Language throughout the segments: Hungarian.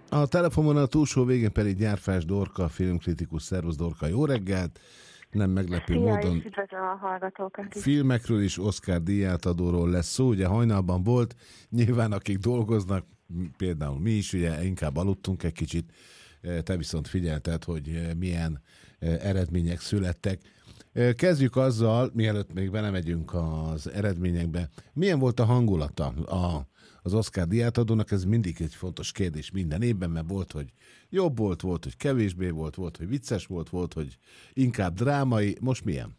A telefonon a túlsó végén pedig Gyárfás Dorka, filmkritikus. Szervusz Dorka, jó reggelt! Nem meglepő Szia, módon és üdvözlöm a hallgatókat is. filmekről is, Oscar díjátadóról lesz szó. Ugye hajnalban volt, nyilván akik dolgoznak, például mi is, ugye inkább aludtunk egy kicsit, te viszont figyelted, hogy milyen eredmények születtek. Kezdjük azzal, mielőtt még belemegyünk az eredményekbe. Milyen volt a hangulata az Oscar díjátadónak? Ez mindig egy fontos kérdés minden évben, mert volt, hogy jobb volt, hogy kevésbé volt, hogy vicces volt, hogy inkább drámai. Most milyen?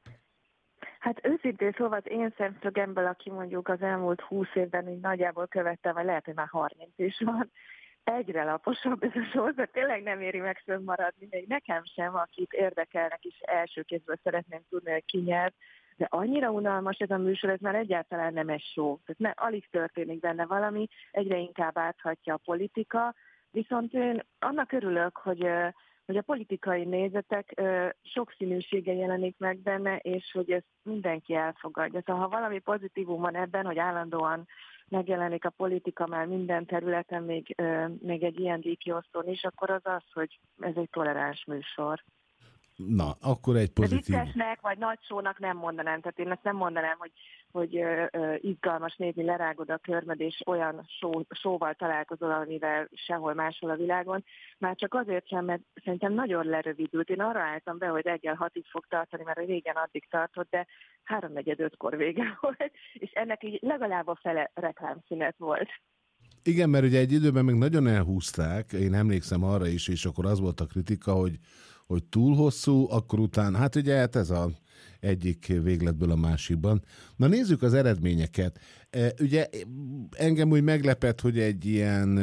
Hát őszintén szóval az én szemszögemből, aki mondjuk az elmúlt 20 évben így nagyjából követte, vagy lehet, hogy már 30 is van, egyre laposabb ez a sorozat, tényleg nem éri meg fönnmaradni, még nekem sem, akit érdekelnek is első kézből szeretném tudni, hogy ki nyert, de annyira unalmas ez a műsor, ez már egyáltalán nem egy show. Tehát alig történik benne valami, egyre inkább áthatja a politika, viszont én annak örülök, hogy a politikai nézetek sokszínűsége jelenik meg benne, és hogy ezt mindenki elfogadja. Szóval ha valami pozitívum van ebben, hogy állandóan megjelenik a politika már minden területen, még egy ilyen díjkiosztón is, akkor az, hogy ez egy toleráns műsor. Na, akkor egy pozitív. De viccesnek vagy nagy sónak nem mondanám, tehát én ezt nem mondanám, hogy izgalmas nézni, lerágod a körmöd, és olyan sóval találkozol, amivel sehol máshol a világon. Már csak azért sem, mert szerintem nagyon lerövidült. Én arra álltam be, hogy reggel 6-ig fog tartani, mert régen addig tartott, de 3:45-kor vége volt, és ennek így legalább a fele reklámszünet volt. Igen, mert ugye egy időben meg nagyon elhúzták, én emlékszem arra is, és akkor az volt a kritika, hogy túl hosszú, akkor utána, hát ugye ez az egyik végletből a másikban. Na nézzük az eredményeket. Ugye engem úgy meglepett, hogy egy ilyen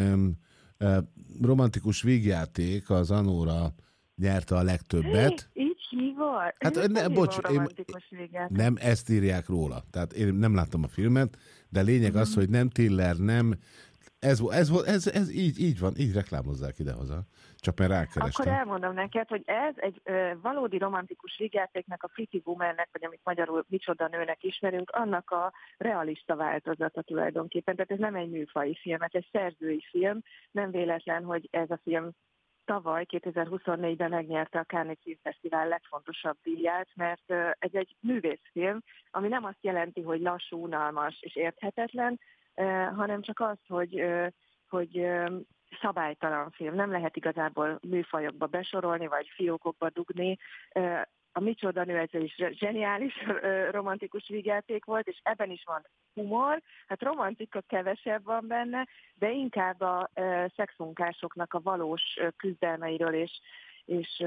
romantikus vígjáték az Anóra nyerte a legtöbbet. Így hívott? Hát bocs, nem ezt írják róla. Tehát én nem láttam a filmet, de lényeg az, hogy nem Tiller, nem... Ez így van, így reklámozzák idehaza. Csak mert rákerestem. Akkor elmondom neked, hogy ez egy valódi romantikus vígjátéknak, a Pretty Womannek, vagy amit magyarul Micsoda nőnek ismerünk, annak a realista változata tulajdonképpen. Tehát ez nem egy műfaji film, ez egy szerzői film. Nem véletlen, hogy ez a film tavaly, 2024-ben megnyerte a Cannes Filmfesztivál legfontosabb díját, mert ez egy művészfilm, ami nem azt jelenti, hogy lassú, unalmas és érthetetlen, hanem csak az, hogy szabálytalan film. Nem lehet igazából műfajokba besorolni, vagy fiókokba dugni. A Micsoda nő ez is zseniális romantikus vígjáték volt, és ebben is van humor. Hát romantika kevesebb van benne, de inkább a szexmunkásoknak a valós küzdelmeiről és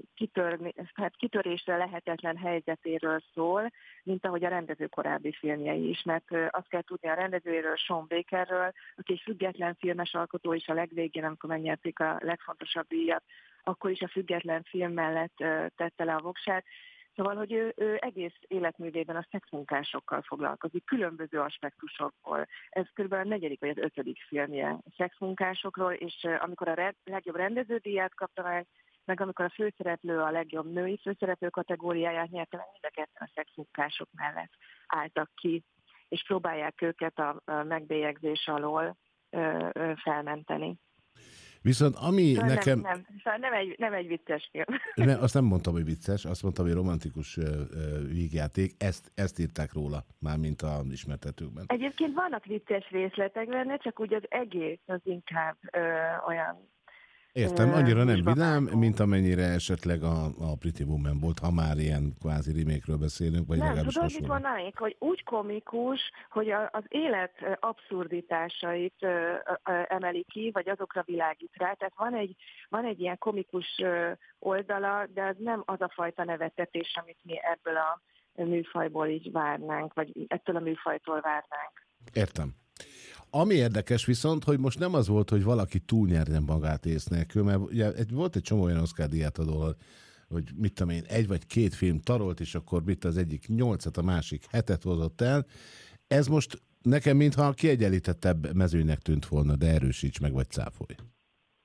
kitörésre lehetetlen helyzetéről szól, mint ahogy a rendező korábbi filmjei is, mert azt kell tudni a rendezőjéről, Sean Bakerről, aki egy független filmes alkotó, és a legvégén, amikor megnyerték a legfontosabb díjat, akkor is a független film mellett tette le a voksát. Szóval, hogy ő egész életművében a szexmunkásokkal foglalkozik, különböző aspektusokból. Ez kb. A 4. vagy az 5. filmje a szexmunkásokról, és amikor a legjobb rendeződíját kapta meg amikor a főszereplő a legjobb női főszereplő kategóriáját nyerte, meg mind a ketten a szexmunkások mellett álltak ki, és próbálják őket a megbélyegzés alól felmenteni. Viszont ami szóval nekem... Nem egy vicces film. Azt nem mondtam, hogy vicces, azt mondtam, hogy romantikus vígjáték. Ezt írták róla, mármint az ismertetőkben. Egyébként vannak vicces részletek benne, csak úgy az egész az inkább olyan... Értem, annyira nem vidám, mint amennyire esetleg a Pretty Woman volt, ha már ilyen kvázi remake-ről beszélünk, vagy nem, tudod, mit mondanék, hogy úgy komikus, hogy az élet abszurditásait emeli ki, vagy azokra világít rá. Tehát van egy ilyen komikus oldala, de ez nem az a fajta nevettetés, amit mi ebből a műfajból így várnánk, vagy ettől a műfajtól várnánk. Értem. Ami érdekes viszont, hogy most nem az volt, hogy valaki túlnyerjen magát ész nélkül, mert ugye volt egy csomó olyan Oscar díjátadó, hogy mit tudom én, 1 vagy 2 film tarolt, és akkor mit az egyik 8-at, a másik 7-et hozott el. Ez most nekem mintha kiegyenlítettebb mezőnek tűnt volna, de erősíts meg, vagy cáfolj.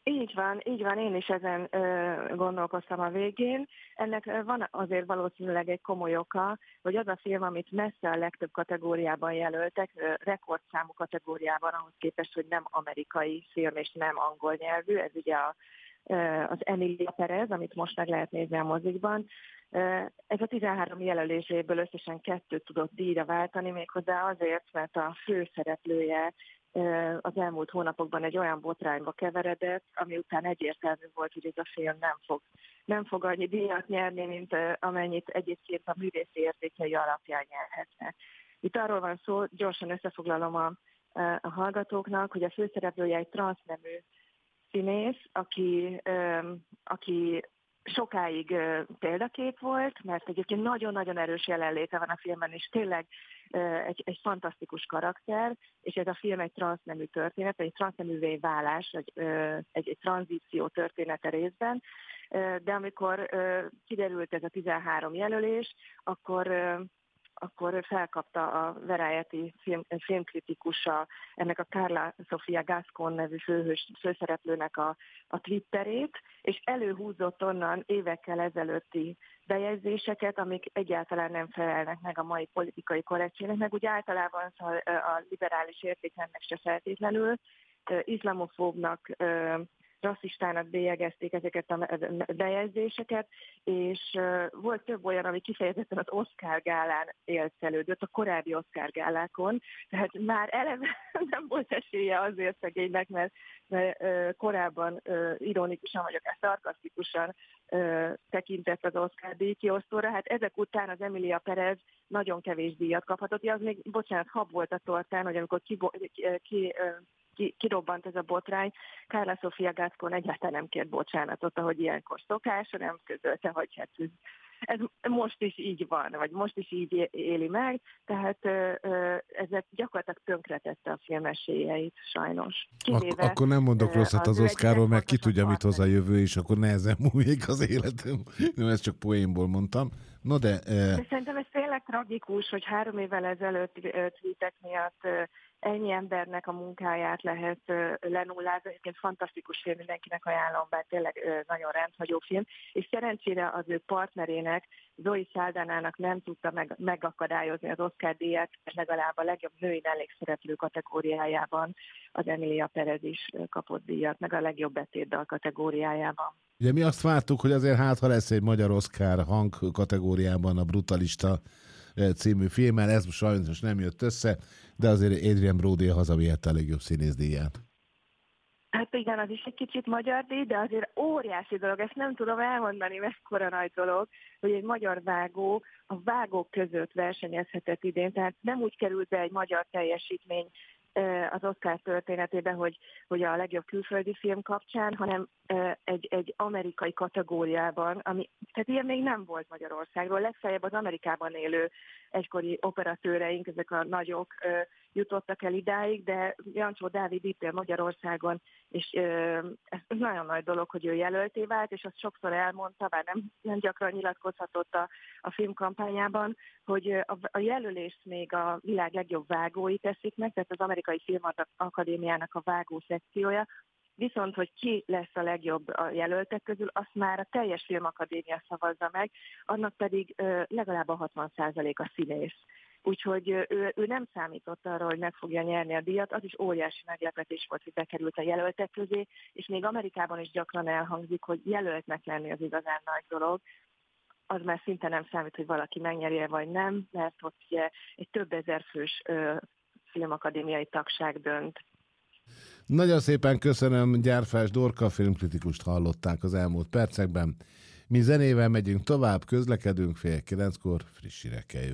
Így van, én is ezen gondolkoztam a végén. Ennek van azért valószínűleg egy komoly oka, hogy az a film, amit messze a legtöbb kategóriában jelöltek, rekordszámú kategóriában, ahhoz képest, hogy nem amerikai film és nem angol nyelvű, ez ugye az Emilia Perez, amit most meg lehet nézni a mozikban. Ez a 13 jelöléséből összesen 2 tudott díjra váltani, méghozzá azért, mert a főszereplője az elmúlt hónapokban egy olyan botrányba keveredett, ami után egyértelmű volt, hogy ez a film nem fog annyi díjat nyerni, mint amennyit egyébként a művészi értékei alapján nyerhetne. Itt arról van szó, gyorsan összefoglalom a hallgatóknak, hogy a főszereplője egy transznemű színész, aki sokáig példakép volt, mert egyébként nagyon-nagyon erős jelenléte van a filmben, és tényleg egy fantasztikus karakter, és ez a film egy transznemű történet, egy transzneművé válás, egy tranzíció története részben, de amikor kiderült ez a 13 jelölés, akkor felkapta a Variety filmkritikusa ennek a Carla Sofia Gascon nevű főszereplőnek a Twitterét, és előhúzott onnan évekkel ezelőtti bejegyzéseket, amik egyáltalán nem felelnek meg a mai politikai korrektségnek, meg úgy általában a liberális értékrendnek se feltétlenül, iszlamofóbnak, rasszistának bélyegezték ezeket a bejegyzéseket, és volt több olyan, ami kifejezetten az Oscar gálán élcelődött, a korábbi Oscar gálákon, tehát már eleve nem volt esélye azért szegénynek, mert korábban ironikusan vagy akár szarkasztikusan tekintett az Oscar díjkiosztóra. Hát ezek után az Emilia Perez nagyon kevés díjat kaphatott. Az még, hab volt a tortán, hogy amikor kirobbant ez a botrány, Carla Sofia Gascon egyáltalán nem kért bocsánatot, ahogy ilyenkor szokás, nem közölte, hogy hát ez most is így van, vagy most is így éli meg, tehát ez gyakorlatilag tönkretette a film esélyeit, sajnos. Akkor nem mondok rosszat az Oscarról, mert ki tudja, mit hoz a jövő, és akkor nehezen múlik az életem. Nem, ezt csak poénból mondtam. No, de szerintem ez tényleg tragikus, hogy 3 évvel ezelőtt tweetek miatt ennyi embernek a munkáját lehet lenullázni. Egyébként fantasztikus film, mindenkinek ajánlom, bár tényleg nagyon rendhagyó film. És szerencsére az ő partnerének, Zoe Saldanának nem tudta megakadályozni az Oscar díjat, és legalább a legjobb női mellékszereplő kategóriájában az Emilia Perez is kapott díjat, meg a legjobb betétdal kategóriájában. Ugye mi azt vártuk, hogy azért ha lesz egy magyar Oscar hang kategóriában a Brutalista című filmmel, ez sajnos nem jött össze, de azért Adrien Brody hazavihette a legjobb színészdíját. Hát igen, az is egy kicsit magyar díj, de azért óriási dolog, ezt nem tudom elmondani, mekkora nagy dolog, hogy egy magyar vágó a vágók között versenyezhetett idén, tehát nem úgy került be egy magyar teljesítmény az Oscar történetében, hogy a legjobb külföldi film kapcsán, hanem egy amerikai kategóriában, tehát ilyen még nem volt Magyarországról. Legfeljebb az Amerikában élő egykori operatőreink, ezek a nagyok jutottak el idáig, de Jancsó Dávid itt él Magyarországon, és ez nagyon nagy dolog, hogy ő jelölté vált, és azt sokszor elmondta, bár nem gyakran nyilatkozhatott a filmkampányában, hogy a jelölést még a világ legjobb vágói teszik meg, tehát az Amerikai Filmakadémiának a vágó szekciója, viszont, hogy ki lesz a legjobb a jelöltek közül, azt már a teljes filmakadémia szavazza meg, annak pedig legalább a 60% a színész. Úgyhogy ő nem számított arra, hogy meg fogja nyerni a díjat, az is óriási meglepetés volt, hogy bekerült a jelöltek közé, és még Amerikában is gyakran elhangzik, hogy jelöltnek lenni az igazán nagy dolog. Az már szinte nem számít, hogy valaki megnyerje vagy nem, mert ott ugye egy több ezer fős filmakadémiai tagság dönt. Nagyon szépen köszönöm, Gyárfás Dorka filmkritikust hallották az elmúlt percekben. Mi zenével megyünk tovább, közlekedünk, 8:30 friss hírekkel jövünk.